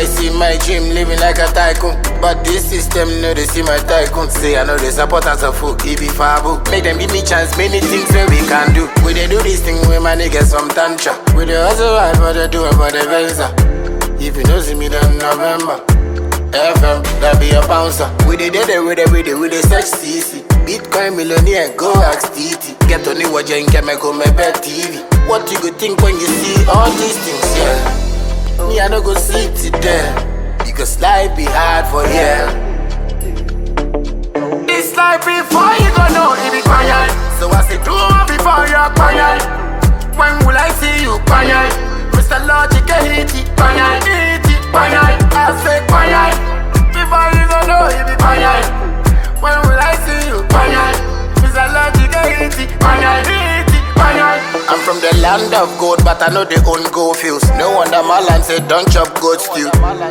I see my dream living like a tycoon, but this system know they see my tycoon. Say I know the supporters of folk, it be fabu. Make them give me chance, many things where we can do. We they do this thing with my niggas from Tantra. We they also ride for the doing for the Venza. If you don't see me then November FM, that be a bouncer. We they did it with the search CC. Bitcoin millionaire, go ask TT. Get on the watch and get me go my bed TV. What you go think when you see all these things, yeah? Me I no go see it today, because life be hard for yeah. It's like before you go know it be quiet. So I say do it before you're quiet. When will I see you quiet? Mr. Logic hit it quiet, hit it quiet. I say quiet. Before you go know it be quiet. When will I see you quiet? Mr. Logic hit it quiet, hit it quiet. I'm from the land of gold, but I know they own gold fields. No wonder my land said don't chop goat stew.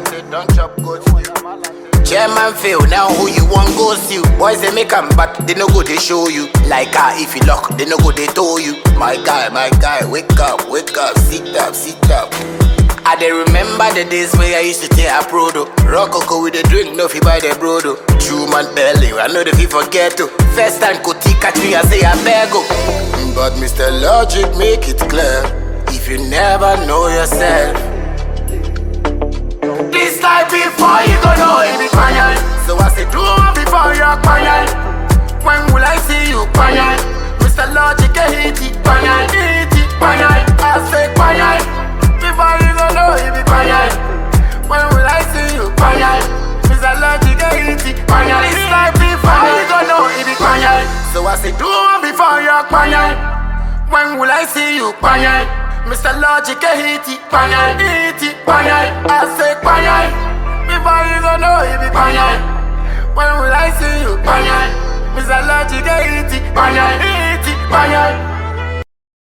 Chairman fail, now who you want go steal? Boys they make 'em, but they no go they show you. Like if you lock, they no go they tow you. My guy, wake up, sit up. I dey remember the days where I used to take a prodo. Rococo with the drink, no fi buy the brodo. True man belly, I know the fi forget to. First time Koti catch me, I say I beg go. But Mr. Logic make it clear, if you never know yourself. This life before you go know it be quiet. So I say do it before you're quiet. When will I see you quiet? Mr. Logic hit it quiet, hit it quiet. I say quiet. Before you go know it be quiet. When will I see you quiet? Mr. Logic hit it quiet. This life before you go know it be quiet. So I say do it before you're quiet. When will I see you quiet? Mr. Logic hit it quiet, hit it quiet. I say quiet. Before you go know it be quiet. When will I see you quiet? Mr. Logic hit it quiet, hit it quiet.